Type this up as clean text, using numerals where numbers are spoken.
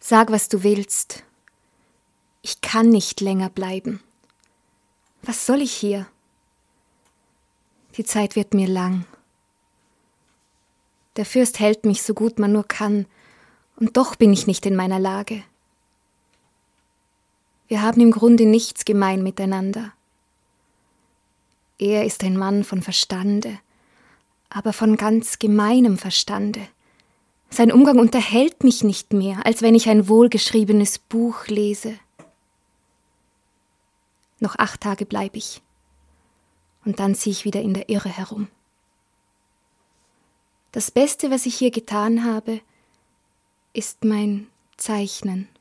Sag, was du willst. Ich kann nicht länger bleiben. Was soll ich hier? Die Zeit wird mir lang. Der Fürst hält mich so gut man nur kann, und doch bin ich nicht in meiner Lage. Wir haben im Grunde nichts gemein miteinander. Er ist ein Mann von Verstande, aber von ganz gemeinem Verstande. Sein Umgang unterhält mich nicht mehr, als wenn ich ein wohlgeschriebenes Buch lese. Noch 8 Tage bleib ich, und dann ziehe ich wieder in der Irre herum. Das Beste, was ich hier getan habe, ist mein Zeichnen.